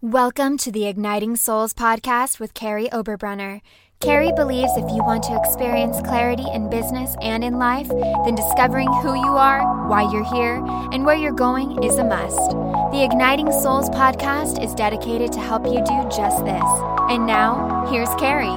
Welcome to the Igniting Souls podcast with Carrie Oberbrunner. Carrie believes if you want to experience clarity in business and in life, then discovering who you are, why you're here, and where you're going is a must. The Igniting Souls podcast is dedicated to help you do just this. And now, here's Carrie.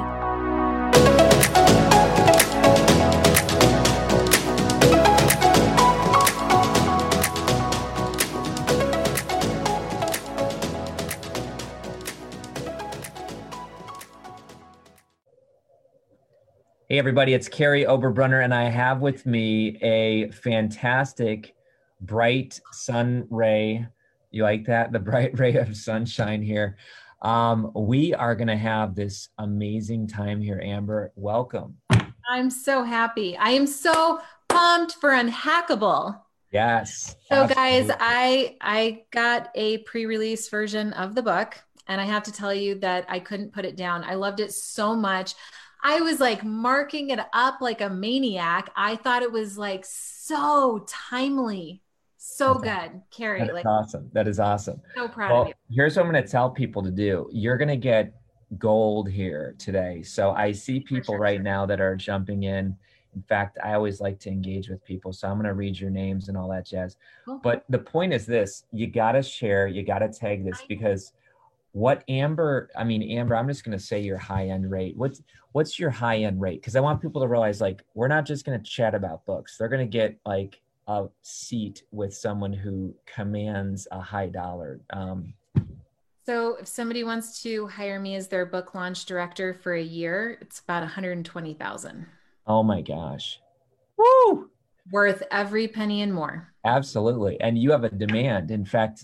Hey everybody, it's Carrie Oberbrunner, and I have with me a fantastic bright sun ray. You like that? The bright ray of sunshine here. We are going to have this amazing time here. Amber, welcome. I'm so happy. I am so pumped for Unhackable. Yes. So absolutely. Guys, I got a pre-release version of the book, and I have to tell you that I couldn't put it down. I loved it so much. I was like marking it up like a maniac. I thought it was like so timely, so good. Carrie, That's awesome. That is awesome. So proud of you. Here's what I'm going to tell people to do. You're going to get gold here today. So I see people right now that are jumping in. In fact, I always like to engage with people. So I'm going to read your names and all that jazz. Cool. But the point is this, you got to share, you got to tag this, because what Amber, I'm just going to say your high-end rate. What's your high-end rate? Because I want people to realize, like, we're not just going to chat about books. They're going to get like a seat with someone who commands a high dollar. So if somebody wants to hire me as their book launch director for a year, it's about $120,000. Oh my gosh. Woo! Worth every penny and more. Absolutely. And you have a demand. In fact,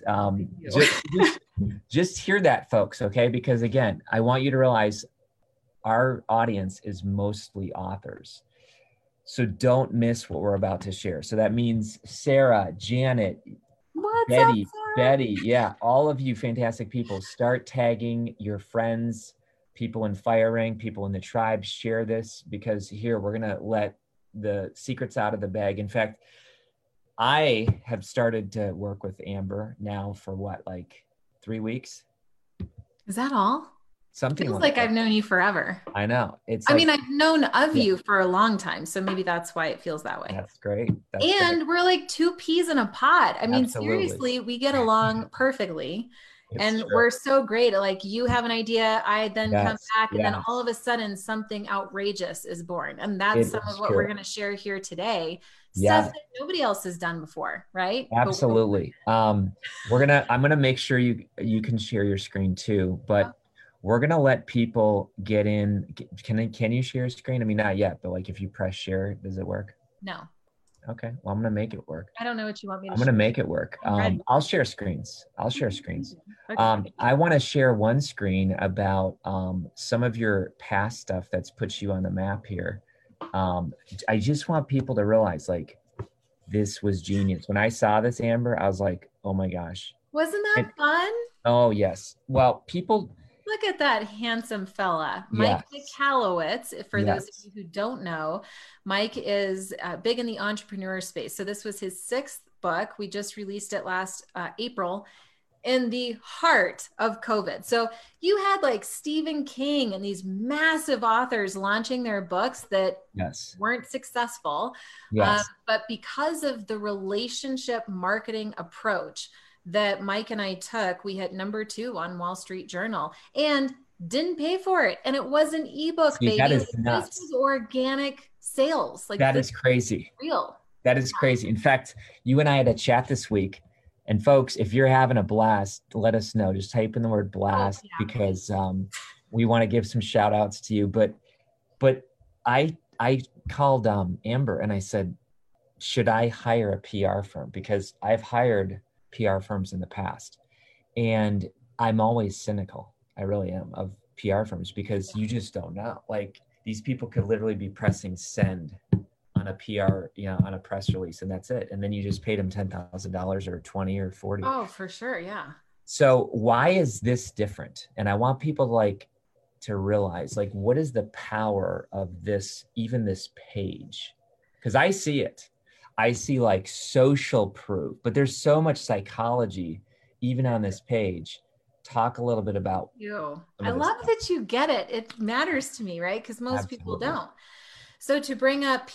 just hear that, folks, okay? Because again, I want you to realize our audience is mostly authors. So don't miss what we're about to share. So that means Sarah, Janet, Betty, yeah, all of you fantastic people, start tagging your friends, people in Fire Ring, people in the tribe, share this, because here we're going to let the secrets out of the bag. In fact, I have started to work with Amber now for like 3 weeks. Is that all? Something feels like I've known you forever. I know. I've known of you for a long time, so maybe that's why it feels that way. That's great. We're like two peas in a pod. I mean, Absolutely. Seriously, we get along perfectly. It's true. We're so great. Like, you have an idea, I then come back, and then all of a sudden something outrageous is born. And that's some of what we're going to share here today. Stuff that nobody else has done before, right? Absolutely. I'm going to make sure you can share your screen too, but we're going to let people get in. Can you share your screen? I mean, not yet, but like if you press share, does it work? No. Okay. Well, I'm going to make it work. I don't know what you want me to I'm going to make it work. I'll share screens. Okay. I want to share one screen about some of your past stuff that's put you on the map here. I just want people to realize, like, this was genius. When I saw this, Amber, I was like, oh my gosh. Wasn't that fun? Oh, yes. Well, people... Look at that handsome fella, Mike Michalowicz. For those of you who don't know, Mike is big in the entrepreneur space. So this was his 6th book. We just released it last April, in the heart of COVID. So you had like Stephen King and these massive authors launching their books that weren't successful. But because of the relationship marketing approach that Mike and I took, we hit #2 on Wall Street Journal and didn't pay for it. And it was an ebook, baby. That is nuts. This was organic sales. Like, that is crazy. Real. That is crazy. In fact, you and I had a chat this week. And folks, if you're having a blast, let us know. Just type in the word blast, because we want to give some shout outs to you. But I called Amber and I said, should I hire a PR firm? Because I've hired PR firms in the past, and I'm always cynical. I really am, of PR firms, because you just don't know. Like, these people could literally be pressing send on a PR, on a press release, and that's it. And then you just paid them $10,000 or 20 or 40. Oh, for sure. Yeah. So why is this different? And I want people to realize, like, what is the power of this, even this page? Because I see it. I see like social proof, but there's so much psychology even on this page talk a little bit about you. I love that you get it. It matters to me, right? Because most people don't. So to bring up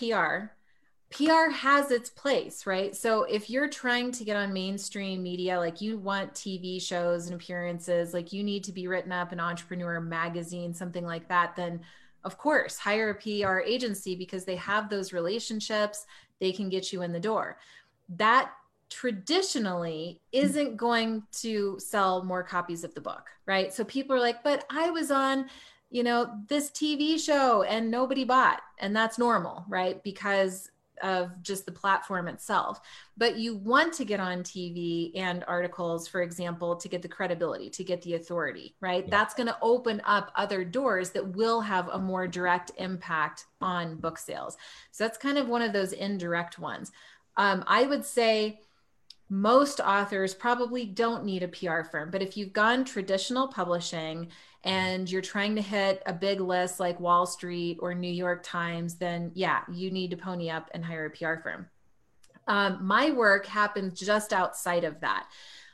PR has its place, right? So if you're trying to get on mainstream media, like you want TV shows and appearances, like you need to be written up in Entrepreneur Magazine, something like that, then of course, hire a PR agency because they have those relationships. They can get you in the door. That traditionally isn't going to sell more copies of the book, right? So people are like, but I was on, this TV show and nobody bought. And that's normal, right? Because of just the platform itself. But you want to get on TV and articles, for example, to get the credibility, to get the authority, right? Yeah. That's going to open up other doors that will have a more direct impact on book sales. So that's kind of one of those indirect ones. I would say most authors probably don't need a PR firm, but if you've gone traditional publishing and you're trying to hit a big list like Wall Street or New York Times, then yeah, you need to pony up and hire a PR firm. My work happens just outside of that.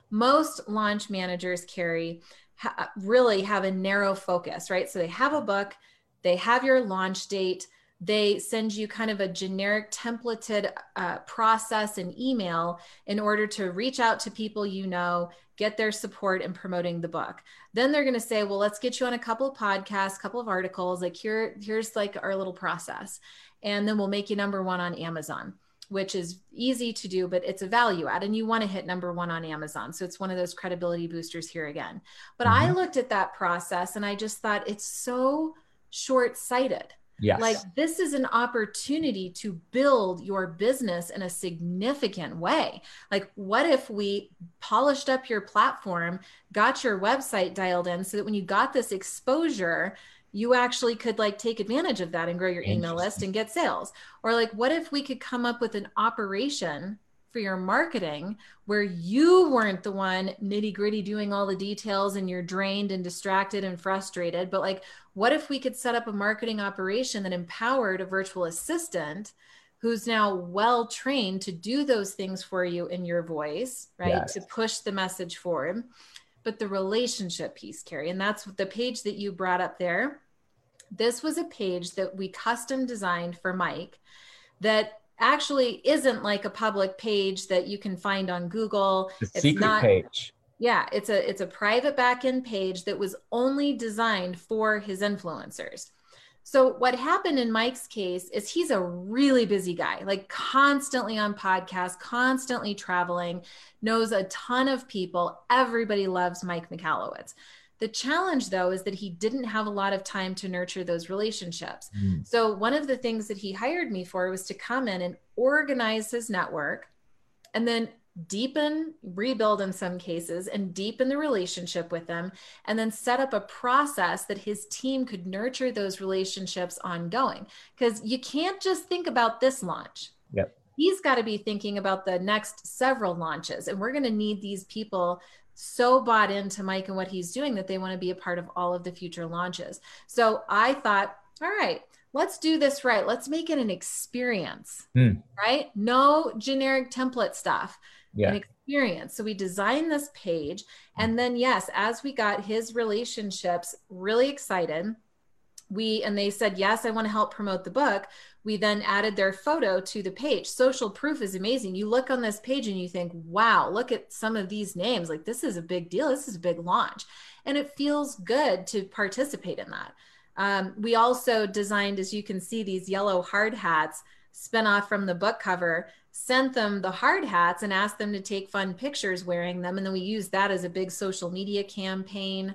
Most launch managers, Carrie, really have a narrow focus, right? So they have a book, they have your launch date, they send you kind of a generic templated process and email in order to reach out to people, get their support in promoting the book. Then they're going to say, well, let's get you on a couple of podcasts, couple of articles, like here's like our little process. And then we'll make you number one on Amazon, which is easy to do, but it's a value add and you want to hit number one on Amazon. So it's one of those credibility boosters here again. But I looked at that process and I just thought it's so short-sighted. Yes. Like this is an opportunity to build your business in a significant way. Like what if we polished up your platform, got your website dialed in so that when you got this exposure, you actually could like take advantage of that and grow your email list and get sales? Or like, what if we could come up with an operation for your marketing where you weren't the one nitty gritty doing all the details and you're drained and distracted and frustrated, but like, what if we could set up a marketing operation that empowered a virtual assistant who's now well trained to do those things for you in your voice, right? Yes. To push the message forward. But the relationship piece, Carrie, and that's the page that you brought up there. This was a page that we custom designed for Mike that actually isn't like a public page that you can find on Google. It's secret page. Yeah, it's a private backend page that was only designed for his influencers. So what happened in Mike's case is he's a really busy guy, like constantly on podcasts, constantly traveling, knows a ton of people. Everybody loves Mike Michalowicz. The challenge, though, is that he didn't have a lot of time to nurture those relationships. So one of the things that he hired me for was to come in and organize his network and then rebuild in some cases, and deepen the relationship with them, and then set up a process that his team could nurture those relationships ongoing. Because you can't just think about this launch. Yep. He's got to be thinking about the next several launches. And we're going to need these people so bought into Mike and what he's doing that they want to be a part of all of the future launches. So I thought, all right, let's do this right. Let's make it an experience, right? No generic template stuff. Yeah. An experience. So we designed this page. And then, yes, as we got his relationships really excited, and they said, yes, I want to help promote the book. We then added their photo to the page. Social proof is amazing. You look on this page and you think, wow, look at some of these names. Like, this is a big deal. This is a big launch. And it feels good to participate in that. We also designed, as you can see, these yellow hard hats spin off from the book cover, sent them the hard hats and asked them to take fun pictures wearing them. And then we used that as a big social media campaign.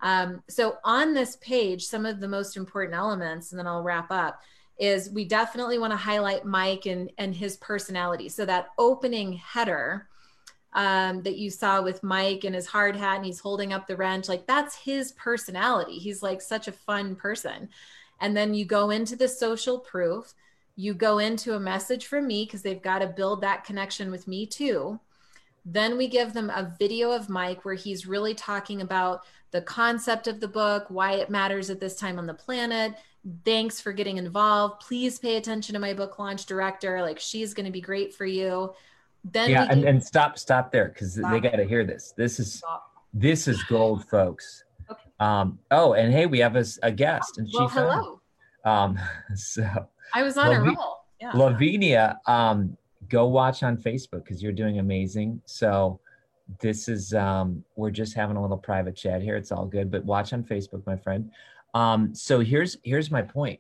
So on this page, some of the most important elements, and then I'll wrap up, is we definitely want to highlight Mike and his personality. So that opening header that you saw with Mike and his hard hat and he's holding up the wrench, like that's his personality. He's like such a fun person. And then you go into the social proof. You go into a message from me because they've got to build that connection with me too. Then we give them a video of Mike where he's really talking about the concept of the book, why it matters at this time on the planet. Thanks for getting involved. Please pay attention to my book launch director. Like, she's going to be great for you. Then and stop there because they got to hear this. This is gold, folks. Okay. And hey, we have a guest, and well, hello. So I was on a roll. Yeah. Lavinia, go watch on Facebook because you're doing amazing. So this is we're just having a little private chat here. It's all good, but watch on Facebook, my friend. So here's my point.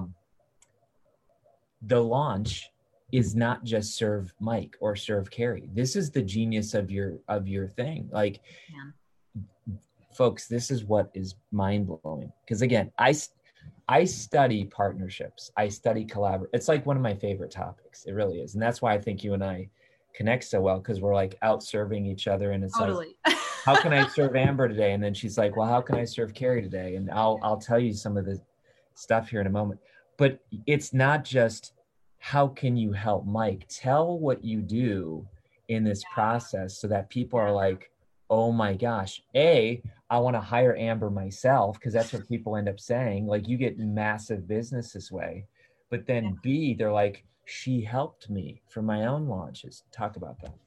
The launch is not just serve Mike or serve Carrie. This is the genius of your thing. Like, folks, this is what is mind blowing. Because again, I study partnerships. I study collaborate. It's like one of my favorite topics. It really is. And that's why I think you and I connect so well, because we're like out serving each other. And it's totally. Like, how can I serve Amber today? And then she's like, well, how can I serve Carrie today? And I'll tell you some of the stuff here in a moment. But it's not just how can you help Mike? Tell what you do in this process so that people are like, oh my gosh, I want to hire Amber myself, because that's what people end up saying. Like, you get massive business this way. But then B, they're like, she helped me for my own launches. Talk about that.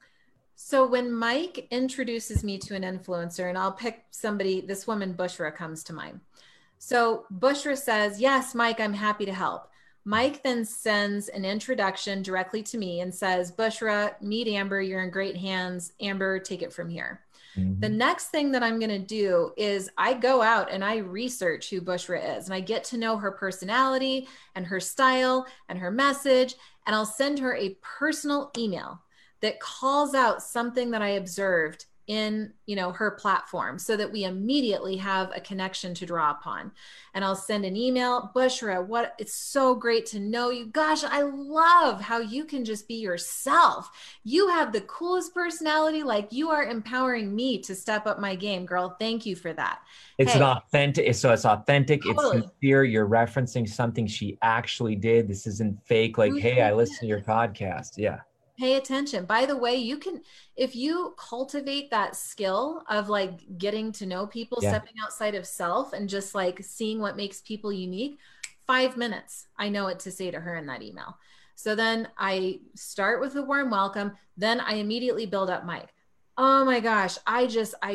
So when Mike introduces me to an influencer, and I'll pick somebody, this woman, Bushra, comes to mind. So Bushra says, yes, Mike, I'm happy to help. Mike then sends an introduction directly to me and says, Bushra, meet Amber. You're in great hands. Amber, take it from here. Mm-hmm. The next thing that I'm going to do is I go out and I research who Bushra is, and I get to know her personality and her style and her message. And I'll send her a personal email that calls out something that I observed in, her platform, so that we immediately have a connection to draw upon. And I'll send an email, Bushra, it's so great to know you. Gosh, I love how you can just be yourself. You have the coolest personality. Like, you are empowering me to step up my game, girl. Thank you for that. It's authentic. It's authentic. Totally. It's sincere. You're referencing something she actually did. This isn't fake. Like, hey, I listened to your podcast. Yeah. Pay attention. By the way, if you cultivate that skill of like getting to know people, stepping outside of self and just like seeing what makes people unique, 5 minutes, I know what to say to her in that email. So then I start with a warm welcome. Then I immediately build up Mike. Oh my gosh. I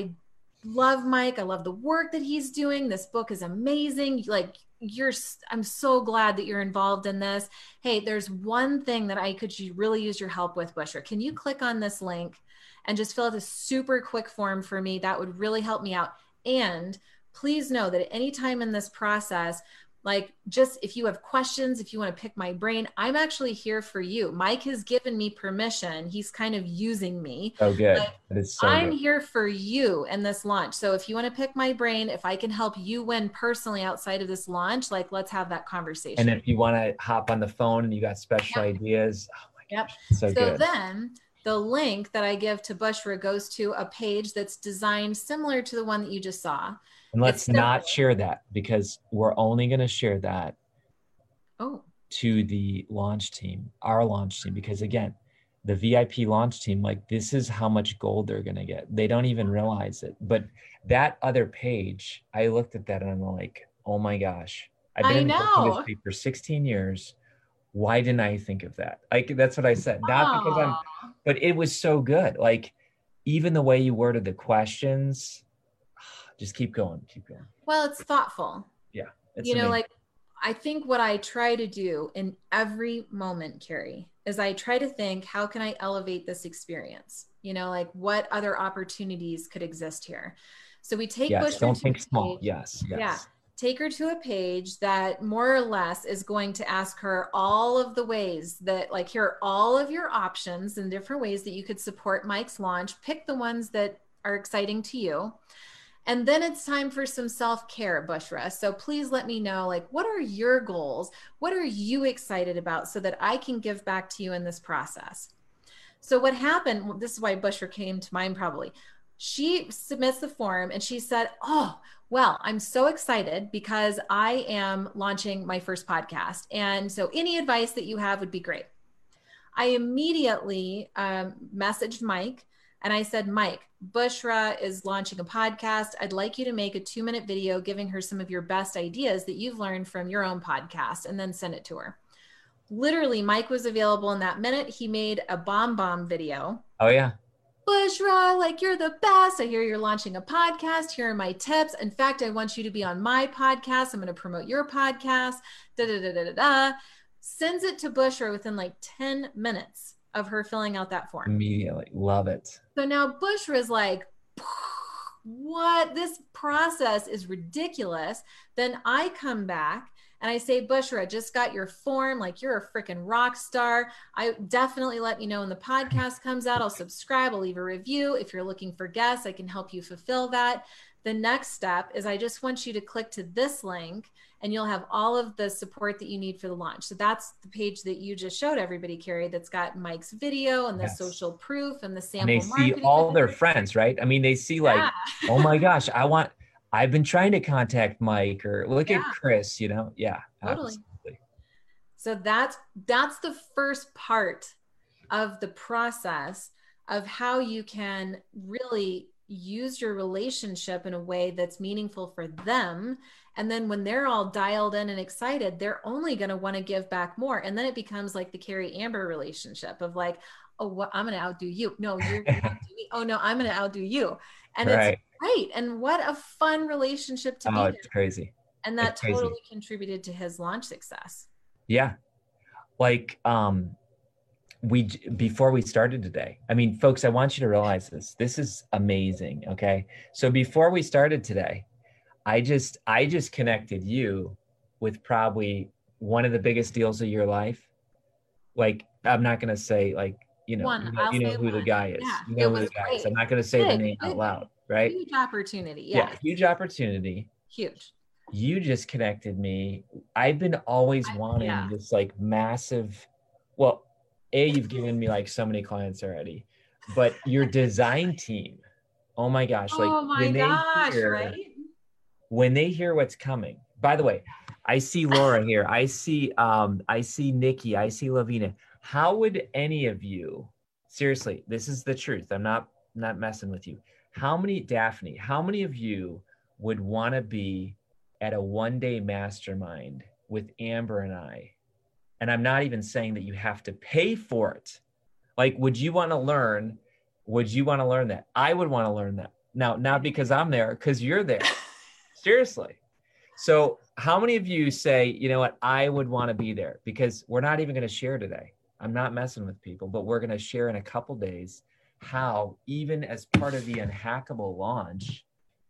love Mike. I love the work that he's doing. This book is amazing. Like, I'm so glad that you're involved in this. Hey, there's one thing that I could really use your help with, Bushra. Can you click on this link and just fill out this super quick form for me? That would really help me out. And please know that at any time in this process, like, just if you have questions, if you want to pick my brain, I'm actually here for you. Mike has given me permission. He's kind of using me. Oh, good. That is so I'm good. here for you in this launch. So if you want to pick my brain, if I can help you win personally outside of this launch, like, let's have that conversation. And if you want to hop on the phone and you got special ideas, oh my gosh, so good. So then the link that I give to Bushra goes to a page that's designed similar to the one that you just saw. And let's not share that, because we're only going to share that to the launch team, our launch team, because again, the VIP launch team, like, this is how much gold they're going to get. They don't even realize it. But that other page, I looked at that and I'm like, oh my gosh, I've been in the industry for 16 years. Why didn't I think of that? Like, that's what I said. Not because but it was so good. Like, even the way you worded the questions, just keep going. Well, it's thoughtful. Yeah. Like, I think what I try to do in every moment, Carrie, is I try to think, how can I elevate this experience? Like, what other opportunities could exist here? So we take Bushra. Don't think small. Yes. Yeah. Take her to a page that more or less is going to ask her all of the ways that, like, here are all of your options and different ways that you could support Mike's launch. Pick the ones that are exciting to you. And then it's time for some self-care, Bushra. So please let me know, like, what are your goals? What are you excited about so that I can give back to you in this process? So what happened, this is why Bushra came to mind probably. She submits the form and she said, oh, well, I'm so excited because I am launching my first podcast. And so any advice that you have would be great. I immediately messaged Mike. And I said, Mike, Bushra is launching a podcast. I'd like you to make a 2-minute video giving her some of your best ideas that you've learned from your own podcast, and then send it to her. Literally, Mike was available in that minute. He made a bomb video. Oh, yeah. Bushra, like, you're the best. I hear you're launching a podcast. Here are my tips. In fact, I want you to be on my podcast. I'm going to promote your podcast. Da, da, da, da, da, da. Sends it to Bushra within like 10 minutes of her filling out that form. Immediately. Love it. So now Bushra is like, what? This process is ridiculous. Then I come back and I say, Bushra, I just got your form. Like, you're a freaking rock star. I definitely let me know when the podcast comes out. I'll subscribe. I'll leave a review. If you're looking for guests, I can help you fulfill that. The next step is I just want you to click to this link and you'll have all of the support that you need for the launch. So that's the page that you just showed everybody, Carrie, that's got Mike's video and the social proof and the sample and they see all their friends, right? I mean, they see like, oh my gosh, I've been trying to contact Mike, or look at Chris, you know? Yeah, totally. Absolutely. So that's the first part of the process of how you can really use your relationship in a way that's meaningful for them. And then when they're all dialed in and excited, they're only going to want to give back more. And then it becomes like the Carrie Amber relationship of like, oh, what, I'm going to outdo you. No, you're going to outdo me. Oh no, I'm going to outdo you. And it's great. And what a fun relationship to be in. It's crazy. And that totally contributed to his launch success. Yeah. Like, before we started today, I mean, folks, I want you to realize this is amazing. Okay. So before we started today, I just connected you with probably one of the biggest deals of your life. Like, I'm not going to say like, you know who the guy is. Yeah, you know who the guy is. I'm not going to say the name out loud, right? Huge opportunity. Yeah. Huge opportunity. Huge. You just connected me. I've been always wanting this like massive, well, you've given me like so many clients already, but your design team, oh my gosh. Like, when they hear what's coming, by the way, I see Laura here. I see Nikki. I see Lavina. How would any of you, seriously, this is the truth. I'm not messing with you. Daphne, how many of you would want to be at a one-day mastermind with Amber and I? And I'm not even saying that you have to pay for it. Like, would you want to learn that? I would want to learn that. Now, not because I'm there, because you're there. Seriously. So how many of you say, you know what, I would want to be there? Because we're not even going to share today. I'm not messing with people, but we're going to share in a couple days how, even as part of the Unhackable launch,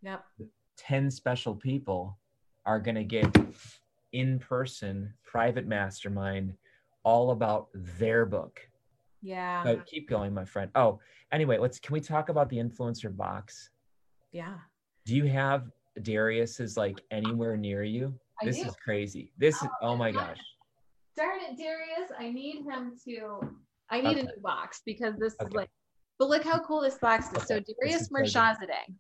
10 special people are going to get in-person private mastermind all about their book. Yeah. So keep going, my friend. Oh, anyway, can we talk about the influencer box? Yeah. Do you have Darius's like anywhere near you? This is crazy. Oh my gosh. Darn it, Darius. I need a new box because this is like, but look how cool this box is. So Darius Mirshahzadeh.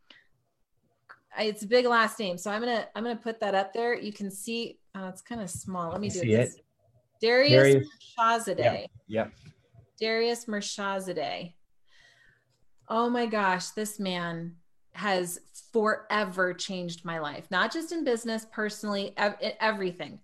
It's a big last name. So I'm gonna put that up there. You can see it's kind of small. Let me do this. Darius Mirshahzadeh. Yep. Darius Mirshahzadeh. Oh my gosh, this man has forever changed my life, not just in business, personally, everything.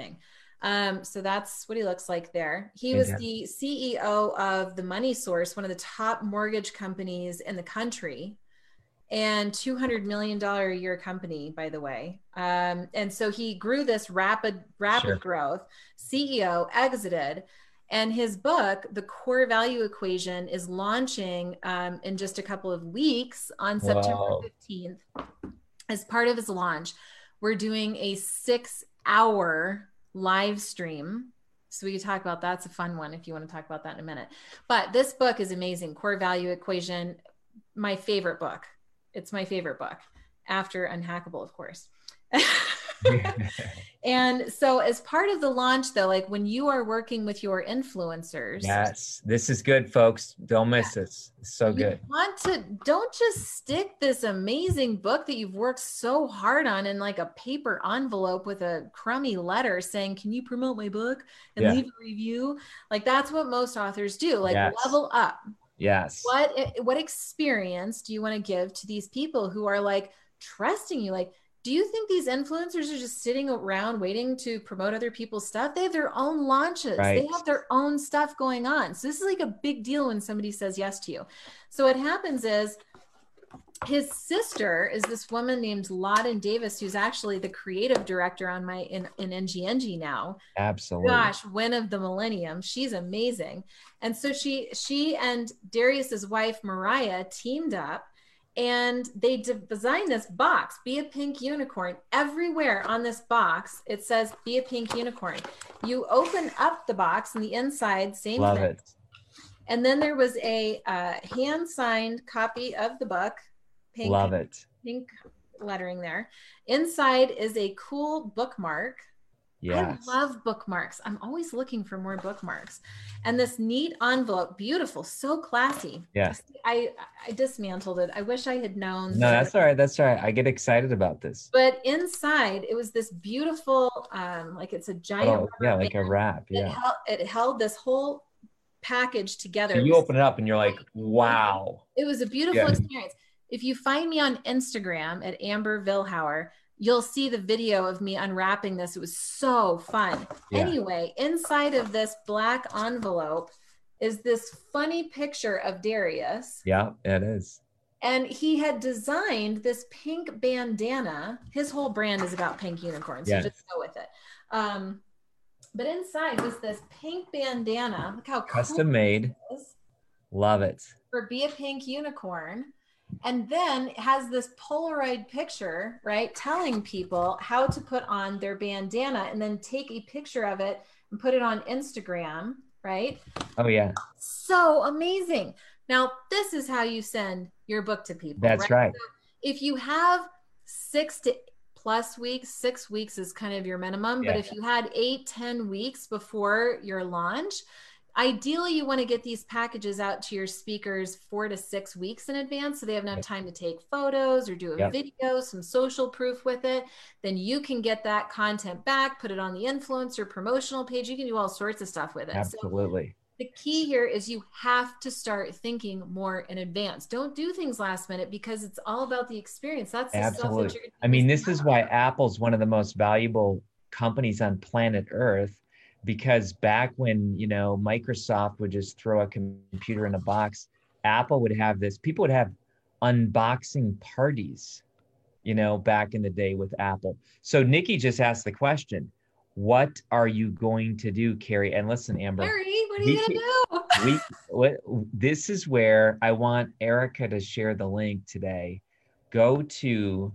So that's what he looks like there. He was the CEO of The Money Source, one of the top mortgage companies in the country, and $200 million a year company, by the way. And so he grew this rapid growth. CEO exited. And his book, The Core Value Equation, is launching in just a couple of weeks on September 15th. As part of his launch, we're doing a 6-hour live stream. So we can talk about that's a fun one if you want to talk about that in a minute. But this book is amazing. Core Value Equation, my favorite book. It's my favorite book after Unhackable, of course. And so as part of the launch though, like when you are working with your influencers. Yes, this is good, folks. Don't miss this. It's so good. Don't just stick this amazing book that you've worked so hard on in like a paper envelope with a crummy letter saying, can you promote my book and leave a review? Like that's what most authors do. Like level up. Yes. What experience do you want to give to these people who are like trusting you? Like, do you think these influencers are just sitting around waiting to promote other people's stuff? They have their own launches. Right. They have their own stuff going on. So this is like a big deal when somebody says yes to you. So what happens is his sister is this woman named Loudon Davis, who's actually the creative director on my in NGNG now. Absolutely. Gosh, win of the millennium. She's amazing. And so she and Darius's wife, Mariah, teamed up. And they designed this box, Be a Pink Unicorn. Everywhere on this box, it says, Be a Pink Unicorn. You open up the box and the inside, same Love thing. it. And then there was a hand-signed copy of the book. Pink, love it. Pink lettering there. Inside is a cool bookmark. Yes. I love bookmarks. I'm always looking for more bookmarks. And this neat envelope, beautiful, so classy. Yes. I dismantled it. I wish I had known. No, that's all right. That's all right. I get excited about this. But inside, it was this beautiful, like it's a giant. Like a wrap. Yeah. It held this whole package together. So you open it up and you're like, wow. It was a beautiful experience. If you find me on Instagram at Amber Vilhauer, you'll see the video of me unwrapping this. It was so fun. Yeah. Anyway, inside of this black envelope is this funny picture of Darius. Yeah, it is. And he had designed this pink bandana. His whole brand is about pink unicorns. So just go with it. But inside was this pink bandana. Look how custom made. Love it. For Be a Pink Unicorn. And then it has this Polaroid picture, right? Telling people how to put on their bandana and then take a picture of it and put it on Instagram, right? Oh, yeah. So amazing. Now, this is how you send your book to people. That's right. So if you have 6 to plus weeks, 6 weeks is kind of your minimum. But if you had 8-10 weeks before your launch, ideally, you want to get these packages out to your speakers 4 to 6 weeks in advance so they have enough time to take photos or do a video, some social proof with it. Then you can get that content back, put it on the influencer promotional page. You can do all sorts of stuff with it. Absolutely. So the key here is you have to start thinking more in advance. Don't do things last minute because it's all about the experience. That's the stuff that you're going to I mean, this is why Apple's one of the most valuable companies on planet Earth. Because back when, Microsoft would just throw a computer in a box, Apple would have this, people would have unboxing parties, back in the day with Apple. So Nikki just asked the question, what are you going to do, Carrie? And listen, Amber. Carrie, what are you going to do? This is where I want Erica to share the link today. Go to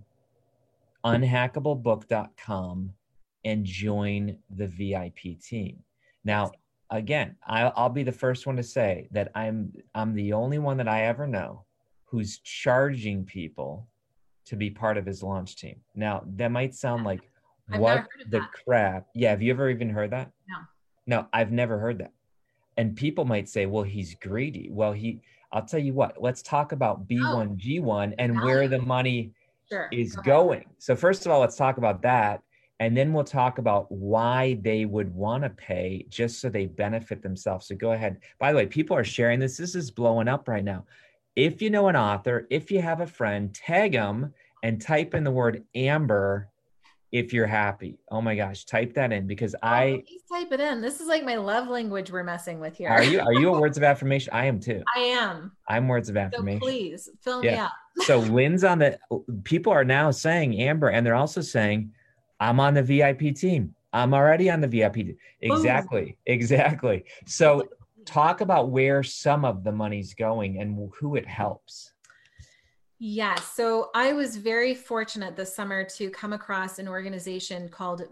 unhackablebook.com and join the VIP team. Now, again, I'll be the first one to say that I'm the only one that I ever know who's charging people to be part of his launch team. Now, that might sound like, what the crap? Yeah, have you ever even heard that? No, I've never heard that. And people might say, well, he's greedy. Well, I'll tell you what, let's talk about B1G1 and where the money is going. So first of all, let's talk about that. And then we'll talk about why they would want to pay just so they benefit themselves. So go ahead. By the way, people are sharing this. This is blowing up right now. If you know an author, if you have a friend, tag them and type in the word Amber if you're happy. Oh my gosh, type that in because please type it in. This is like my love language we're messing with here. Are you a words of affirmation? I am too. I am. I'm words of affirmation. So please fill me up. So Lynn's people are now saying Amber, and they're also saying, I'm on the VIP team. I'm already on the VIP team. Exactly. So talk about where some of the money's going and who it helps. Yes. So I was very fortunate this summer to come across an organization called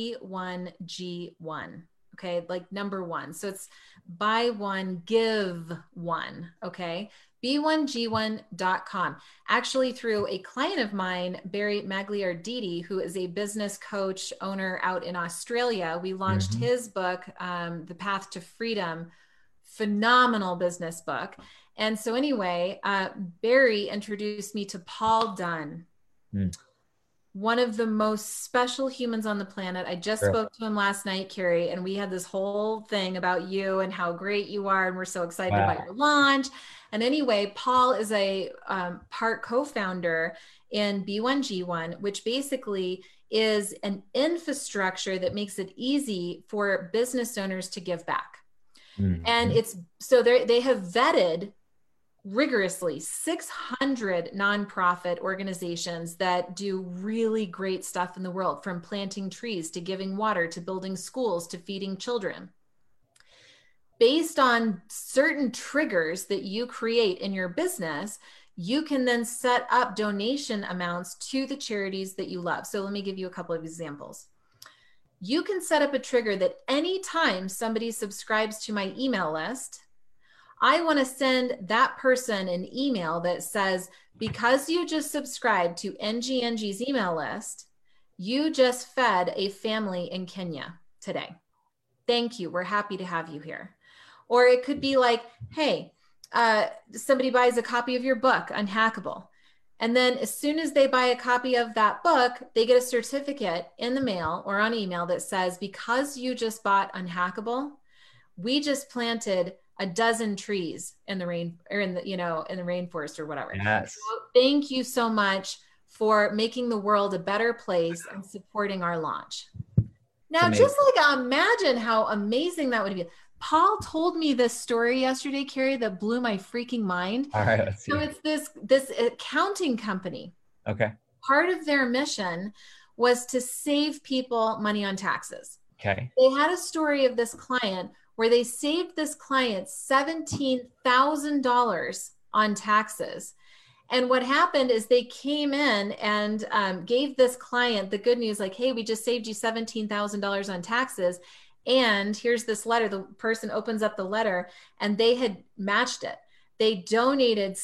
B1G1. Okay. Like number one. So it's buy one, give one. Okay. B1G1.com. Actually, through a client of mine, Barry Magliarditi, who is a business coach owner out in Australia, we launched his book, The Path to Freedom. Phenomenal business book. And so anyway, Barry introduced me to Paul Dunn. one of the most special humans on the planet. I just spoke to him last night, Carrie, and we had this whole thing about you and how great you are. And we're so excited about your launch. And anyway, Paul is a part co-founder in B1G1, which basically is an infrastructure that makes it easy for business owners to give back. Mm-hmm. And it's so they have vetted rigorously 600 nonprofit organizations that do really great stuff in the world, from planting trees to giving water to building schools to feeding children. Based on certain triggers that you create in your business, you can then set up donation amounts to the charities that you love. So let me give you a couple of examples. You can set up a trigger that anytime somebody subscribes to my email list, I want to send that person an email that says, because you just subscribed to NGNG's email list, you just fed a family in Kenya today. Thank you. We're happy to have you here. Or it could be like, hey, somebody buys a copy of your book, Unhackable. And then as soon as they buy a copy of that book, they get a certificate in the mail or on email that says, because you just bought Unhackable, we just planted a dozen trees in the rain or in the rainforest or whatever. Yes. So thank you so much for making the world a better place and supporting our launch. Now, just like imagine how amazing that would be. Paul told me this story yesterday, Carrie, that blew my freaking mind. All right, let's see. So it's this accounting company. Okay. Part of their mission was to save people money on taxes. Okay. They had a story of this client where they saved this client $17,000 on taxes. And what happened is they came in and gave this client the good news, like, hey, we just saved you $17,000 on taxes. And here's this letter. The person opens up the letter and they had matched it. They donated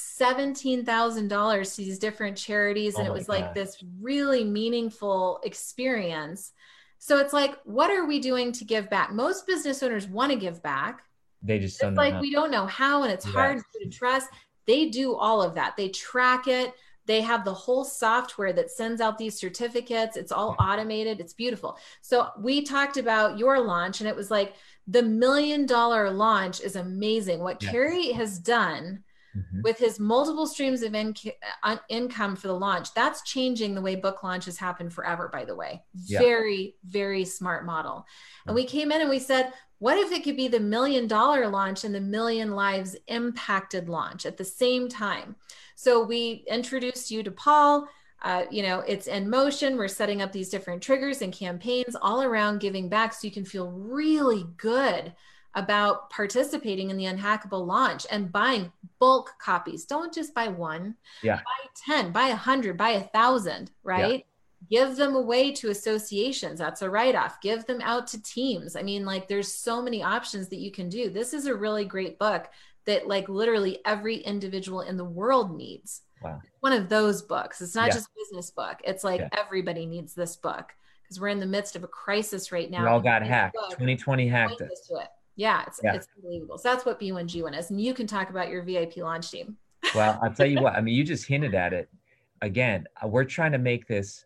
$17,000 to these different charities. And it was like this really meaningful experience. So it's like, what are we doing to give back? Most business owners want to give back. They just don't know like how. We don't know how, and it's hard to trust. They do all of that. They track it. They have the whole software that sends out these certificates. It's all automated. It's beautiful. So we talked about your launch, and it was like the $1 million launch is amazing. What Carrie has done with his multiple streams of income for the launch, that's changing the way book launches happen forever, by the way. Very, very smart model. And we came in and we said, what if it could be the $1 million launch and the Million Lives Impacted launch at the same time? So we introduced you to Paul. It's in motion. We're setting up these different triggers and campaigns all around giving back, so you can feel really good about participating in the Unhackable launch and buying bulk copies. Don't just buy one, buy 10, buy 100, buy 1,000, right? Give them away to associations. That's a write-off. Give them out to teams. I mean, like, there's so many options that you can do. This is a really great book that like literally every individual in the world needs. Wow. One of those books. It's not just a business book. It's like everybody needs this book because we're in the midst of a crisis right now. We all got hacked. 2020 hacked it. Yeah, it's unbelievable. So that's what B1G1 is. And you can talk about your VIP launch team. Well, I'll tell you what, I mean, you just hinted at it. Again, we're trying to make this.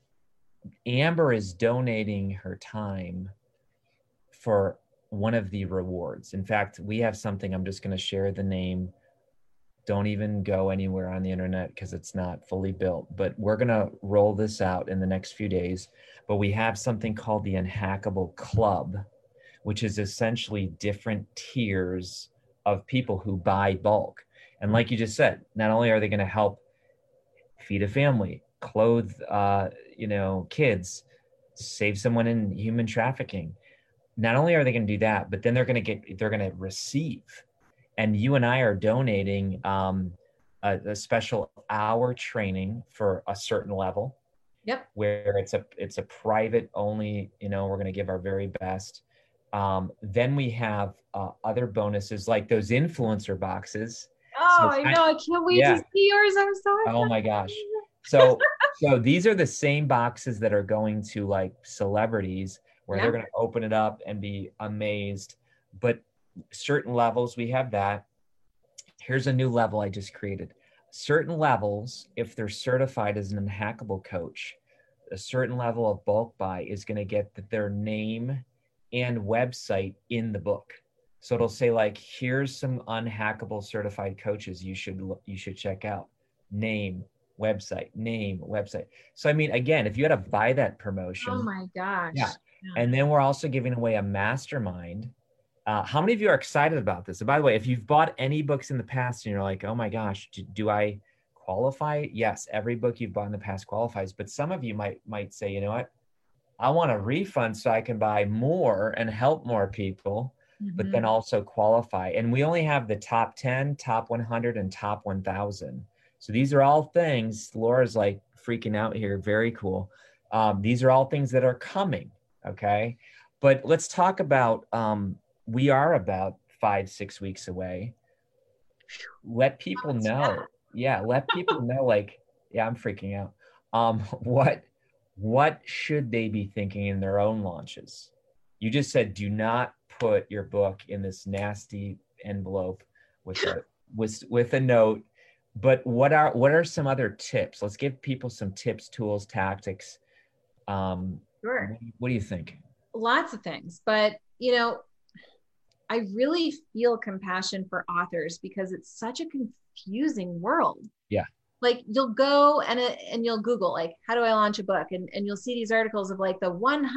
Amber is donating her time for one of the rewards. In fact, we have something, I'm just going to share the name. Don't even go anywhere on the internet because it's not fully built, but we're going to roll this out in the next few days. But we have something called the Unhackable Club, which is essentially different tiers of people who buy bulk. And like you just said, not only are they going to help feed a family, clothe, kids, save someone in human trafficking. Not only are they going to do that, but then they're going to receive. And you and I are donating a special hour training for a certain level. Yep. Where it's a private only, we're going to give our very best. Then we have other bonuses like those influencer boxes. Oh, so I know. I can't wait to see yours. I'm so excited. Oh my gosh. So these are the same boxes that are going to like celebrities where they're going to open it up and be amazed. But certain levels, we have that. Here's a new level I just created. Certain levels, if they're certified as an Unhackable coach, a certain level of bulk buy is going to get their name and website in the book. So it'll say like, here's some unhackable certified coaches you should check out. Name, website, name, website. So I mean, again, if you had to buy that promotion. Oh my gosh. Yeah. And then we're also giving away a mastermind. How many of you are excited about this? And by the way, if you've bought any books in the past and you're like, oh my gosh, do I qualify? Yes, every book you've bought in the past qualifies. But some of you might say, you know what? I want a refund so I can buy more and help more people, but then also qualify. And we only have the top 10, top 100, and top 1,000. So these are all things, Laura's like freaking out here. Very cool. These are all things that are coming. Okay. But let's talk about, we are about 5-6 weeks away. Let people know. Yeah. Let people know, like, yeah, I'm freaking out. What should they be thinking in their own launches? You just said, do not put your book in this nasty envelope with a note. But what are some other tips? Let's give people some tips, tools, tactics. Sure. What do you think? Lots of things, but I really feel compassion for authors because it's such a confusing world. Yeah. Like you'll go and you'll Google, like, how do I launch a book? And you'll see these articles of like the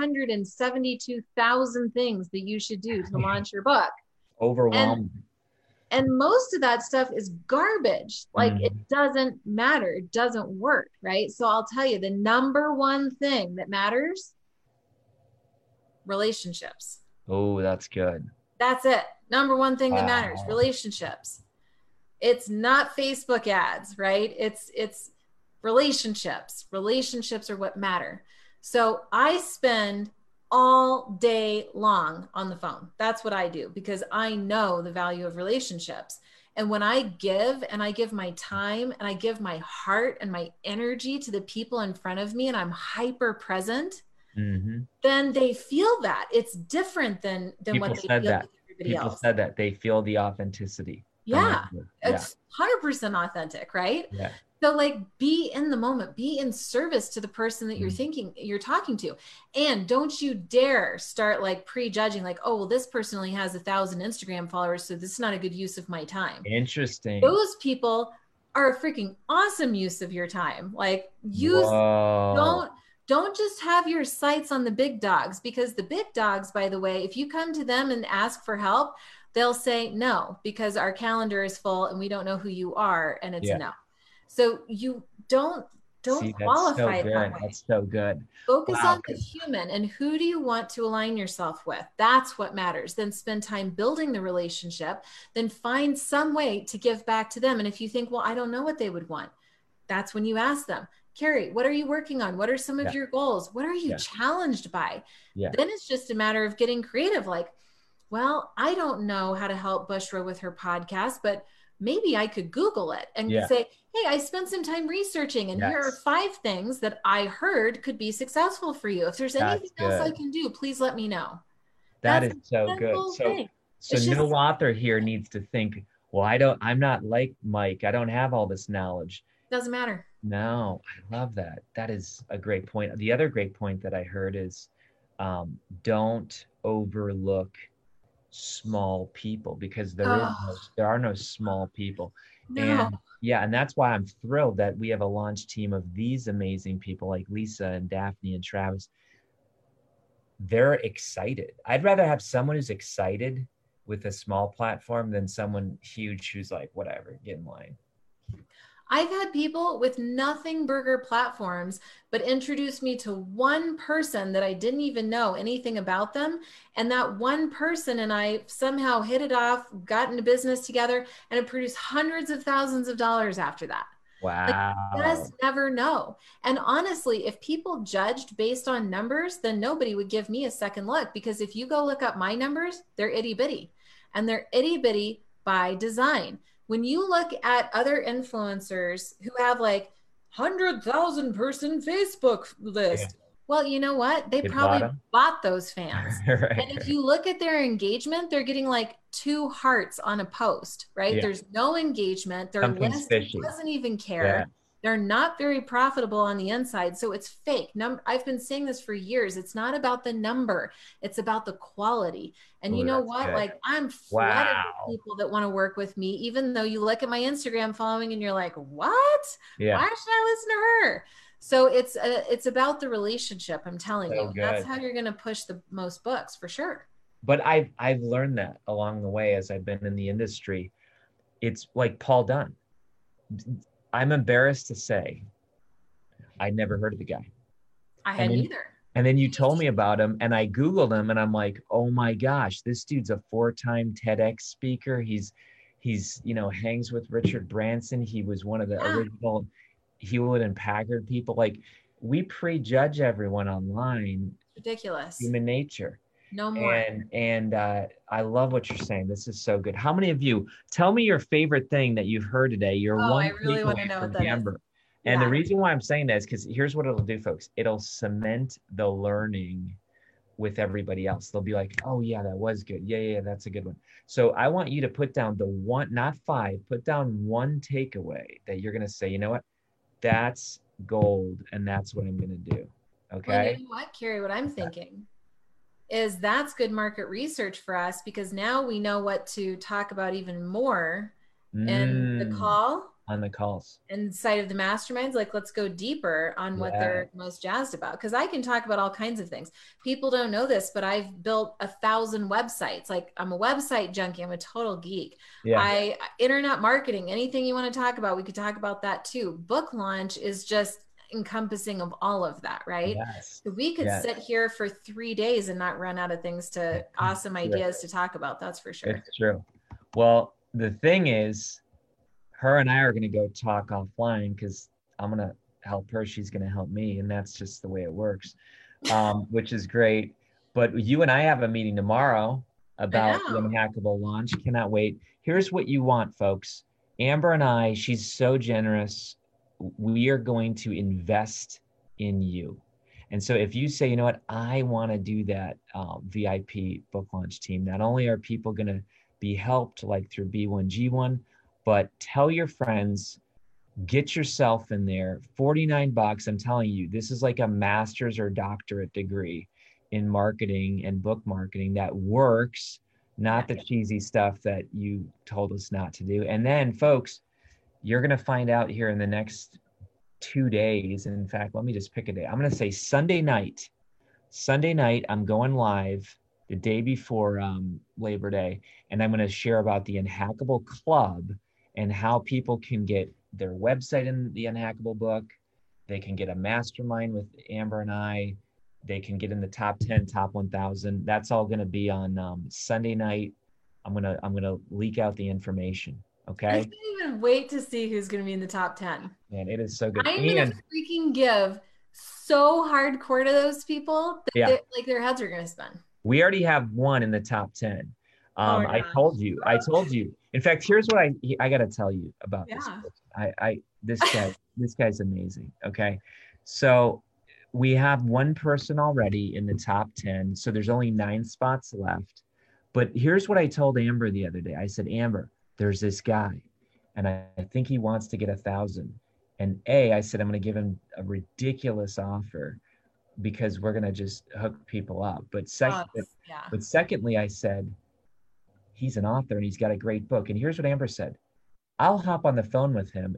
172,000 things that you should do to launch your book. Overwhelming. And most of that stuff is garbage. Like it doesn't matter. It doesn't work. Right. So I'll tell you the number one thing that matters, relationships. Oh, that's good. That's it. Number one thing that matters, relationships. It's not Facebook ads, right? It's relationships. Relationships are what matter. So I spend all day long on the phone. That's what I do because I know the value of relationships. And when I give my time and I give my heart and my energy to the people in front of me and I'm hyper present, then they feel that. It's different than what they feel with everybody else. People said that they feel the authenticity. Yeah. It's 100% authentic, right? Yeah. So like be in the moment, be in service to the person that you're talking to. And don't you dare start like prejudging like, oh, well, this person only has 1,000 Instagram followers. So this is not a good use of my time. Interesting. Those people are a freaking awesome use of your time. Like don't just have your sights on the big dogs because the big dogs, by the way, if you come to them and ask for help, they'll say no, because our calendar is full and we don't know who you are. And it's a no. So you don't qualify that way. That's so good. Focus on the human and who do you want to align yourself with? That's what matters. Then spend time building the relationship, then find some way to give back to them. And if you think, well, I don't know what they would want, that's when you ask them, Carrie, what are you working on? What are some of your goals? What are you challenged by? Then it's just a matter of getting creative. Like, well, I don't know how to help Bushra with her podcast, but maybe I could Google it and say, hey, I spent some time researching and here are 5 things that I heard could be successful for you. If there's anything else I can do, please let me know. That's so good. So no author here needs to think, well, I'm not like Mike. I don't have all this knowledge. Doesn't matter. No, I love that. That is a great point. The other great point that I heard is don't overlook small people because there are no small people. And that's why I'm thrilled that we have a launch team of these amazing people like Lisa and Daphne and Travis. They're excited. I'd rather have someone who's excited with a small platform than someone huge who's like, whatever, get in line. I've had people with nothing burger platforms, but introduced me to one person that I didn't even know anything about them. And that one person and I somehow hit it off, got into business together, and it produced hundreds of thousands of dollars after that. Wow. Like, just never know. And honestly, if people judged based on numbers, then nobody would give me a second look, because if you go look up my numbers, they're itty bitty, and they're itty bitty by design. When you look at other influencers who have like 100,000 person Facebook list, well, you know what? They probably bought those fans. Right. And if you look at their engagement, they're getting like 2 hearts on a post, right? There's no engagement. Their list doesn't even care. They're not very profitable on the inside. So it's fake. I've been saying this for years. It's not about the number. It's about the quality. And you know what? Good. Like I'm flooded with people that want to work with me, even though you look at my Instagram following and you're like, what? Yeah. Why should I listen to her? So it's about the relationship. I'm telling you, that's how you're going to push the most books for sure. But I've learned that along the way as I've been in the industry. It's like Paul Dunn. I'm embarrassed to say I never heard of the guy. I hadn't either. And then you told me about him and I Googled him and I'm like, oh my gosh, this dude's a 4-time TEDx speaker. He's hangs with Richard Branson. He was one of the original Hewlett and Packard people. Like we prejudge everyone online. Ridiculous. Human nature. No more. And I love what you're saying. This is so good. How many of you tell me your favorite thing that you've heard today? I really want to know what that is. And the reason why I'm saying that is because here's what it'll do, folks. It'll cement the learning with everybody else. They'll be like, oh yeah, that was good. Yeah, that's a good one. So I want you to put down the one, not 5, put down one takeaway that you're going to say, you know what, that's gold. And that's what I'm going to do. Okay. Well, you know what, Carrie, what I'm thinking is that's good market research for us because now we know what to talk about even more in the call. On the calls. Inside of the masterminds, like let's go deeper on what they're most jazzed about. Because I can talk about all kinds of things. People don't know this, but I've built 1,000 websites. Like I'm a website junkie. I'm a total geek. Yeah. Internet marketing, anything you want to talk about, we could talk about that too. Book launch is just encompassing of all of that, right? Yes. So we could sit here for 3 days and not run out of things awesome ideas to talk about. That's for sure. It's true. Well, the thing is, her and I are going to go talk offline because I'm going to help her. She's going to help me. And that's just the way it works, which is great. But you and I have a meeting tomorrow about the Unhackable launch. Cannot wait. Here's what you want, folks. Amber and I, she's so generous. We are going to invest in you. And so if you say, you know what, I want to do that VIP book launch team, not only are people going to be helped like through B1G1, but tell your friends, get yourself in there. $49. I'm telling you, this is like a master's or doctorate degree in marketing and book marketing that works, not the cheesy stuff that you told us not to do. And then, folks, you're going to find out here in the next 2 days. And in fact, let me just pick a day. I'm going to say Sunday night. Sunday night, I'm going live the day before Labor Day, and I'm going to share about the Unhackable Club and how people can get their website in the Unhackable book. They can get a mastermind with Amber and I. They can get in the top 10, top 1,000. That's all going to be on Sunday night. I'm gonna leak out the information. Okay. I can't even wait to see who's going to be in the top 10. Man, it is so good. I'm going to freaking give so hardcore to those people that like their heads are going to spin. We already have one in the top 10. I told you. In fact, here's what I got to tell you about this. This guy's amazing. Okay. So we have one person already in the top 10. So there's only 9 spots left. But here's what I told Amber the other day. I said, Amber, there's this guy and I think he wants to get 1,000. And I said, I'm going to give him a ridiculous offer because we're going to just hook people up. But secondly, I said, he's an author and he's got a great book. And here's what Amber said. I'll hop on the phone with him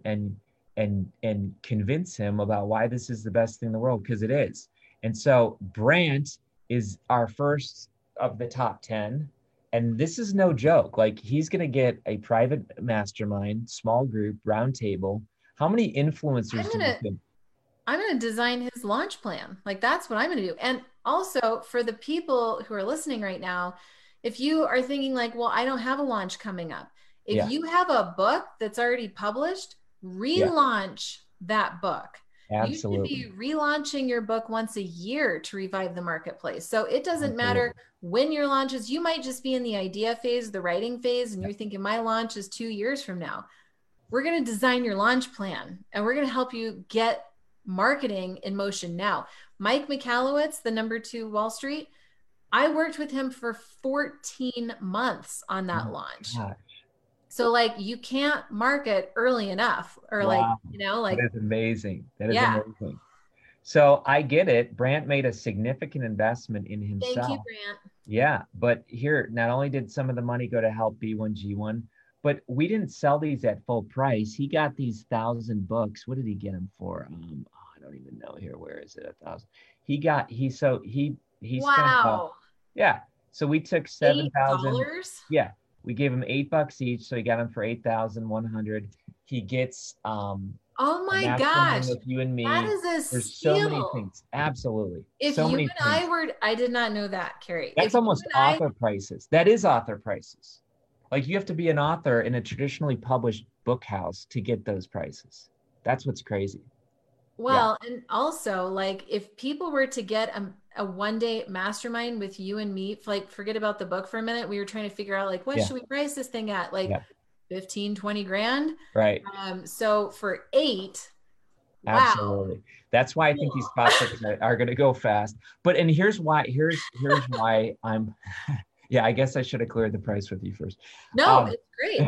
and convince him about why this is the best thing in the world, because it is. And so Brant is our first of the top 10. And this is no joke. Like he's going to get a private mastermind, small group, round table. How many influencers I'm going to design his launch plan. Like that's what I'm going to do. And also for the people who are listening right now, if you are thinking like, well, I don't have a launch coming up. If you have a book that's already published, relaunch that book. Absolutely. You should be relaunching your book once a year to revive the marketplace. So it doesn't matter when your launch is. You might just be in the idea phase, the writing phase, and you're thinking my launch is 2 years from now. We're going to design your launch plan and we're going to help you get marketing in motion now. Mike Michalowicz, the #2 Wall Street, I worked with him for 14 months on that launch. Gosh. So like you can't market early enough or like, that is amazing. That is amazing. So I get it. Brant made a significant investment in himself. Thank you, Brant. Yeah. But here, not only did some of the money go to help B1G1, but we didn't sell these at full price. He got these 1,000 books. What did he get them for? I don't even know here. Where is it? 1,000. He wow. Yeah. So we took $7,000. Yeah. We gave him $8 each. So he got them for 8,100. He gets, oh my gosh. With you and me. That is a There's steal. so many things. Absolutely. If so you many and things. I did not know that, Carrie. That's almost author prices. That is author prices. Like you have to be an author in a traditionally published book house to get those prices. That's what's crazy. Well, and also like if people were to get a one-day mastermind with you and me, like forget about the book for a minute. We were trying to figure out like, what should we price this thing at? Like 15, 20 grand. Right. So for 8, absolutely. Wow. That's why I think these spots are going to go fast. But, and here's why I'm, I guess I should have cleared the price with you first. No, it's great.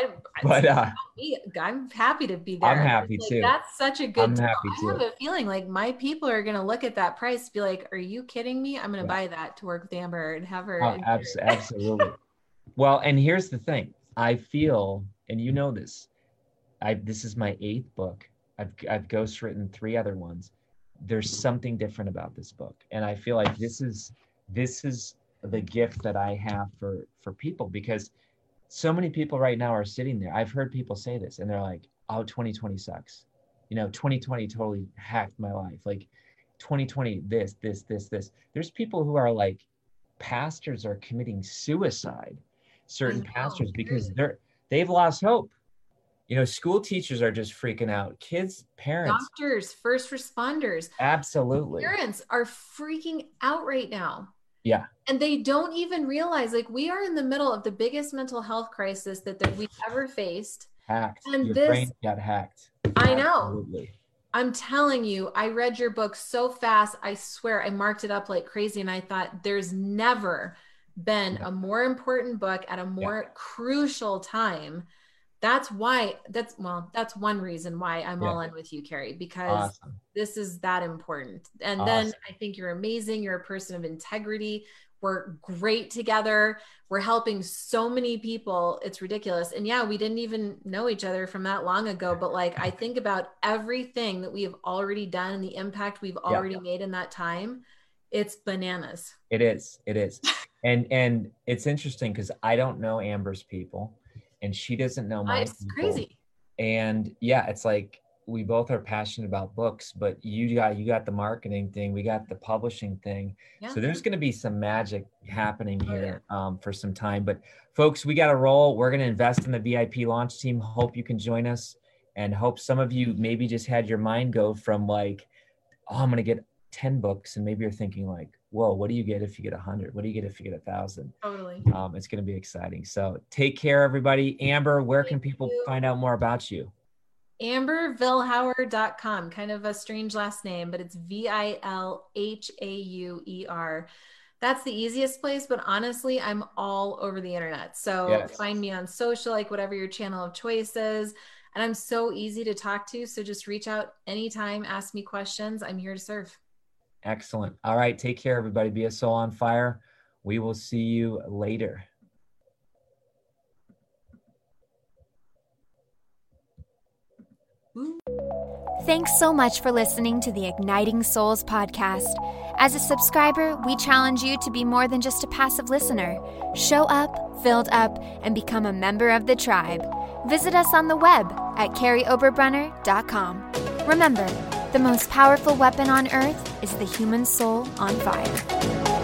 I'm happy to be there. I'm happy too. That's such a good deal. I have a feeling like my people are going to look at that price, be like, are you kidding me? I'm going to buy that to work with Amber and have her. Absolutely. Well, and here's the thing. I feel, and you know this, this is my 8th book. I've ghostwritten 3 other ones. There's something different about this book. And I feel like this is the gift that I have for people, because so many people right now are sitting there. I've heard people say this and they're like, oh, 2020 sucks. 2020 totally hacked my life. Like 2020, this. There's people who are like, pastors are committing suicide, certain pastors, because they've lost hope. School teachers are just freaking out. Kids, parents, doctors, first responders. Absolutely. Parents are freaking out right now. Yeah. And they don't even realize, like, we are in the middle of the biggest mental health crisis that we've ever faced. Hacked. And your brain got hacked. I know. Absolutely. I'm telling you, I read your book so fast. I swear I marked it up like crazy. And I thought there's never been a more important book at a more crucial time. That's one reason why I'm all in with you, Carrie, because this is that important. And then I think you're amazing. You're a person of integrity. We're great together. We're helping so many people. It's ridiculous. And we didn't even know each other from that long ago, but like, I think about everything that we have already done and the impact we've already made in that time. It's bananas. It is. And it's interesting because I don't know Amber's people. And she doesn't know my people. Crazy. And it's like we both are passionate about books, but you got the marketing thing, we got the publishing thing. Yeah. So there's going to be some magic happening here for some time. But folks, we got to roll. We're going to invest in the VIP launch team. Hope you can join us, and hope some of you maybe just had your mind go from like, oh, I'm going to get 10 books, and maybe you're thinking like, whoa, what do you get if you get 100? What do you get if you get 1,000? Totally. It's going to be exciting. So take care, everybody. Amber, where can people find out more about you? AmberVilhauer.com. Kind of a strange last name, but it's Vilhauer. That's the easiest place, but honestly, I'm all over the internet. So find me on social, like whatever your channel of choice is. And I'm so easy to talk to. So just reach out anytime, ask me questions. I'm here to serve. Excellent. All right. Take care, everybody. Be a soul on fire. We will see you later. Thanks so much for listening to the Igniting Souls podcast. As a subscriber, we challenge you to be more than just a passive listener. Show up, filled up, and become a member of the tribe. Visit us on the web at carrieoberbrunner.com. Remember, the most powerful weapon on earth is the human soul on fire.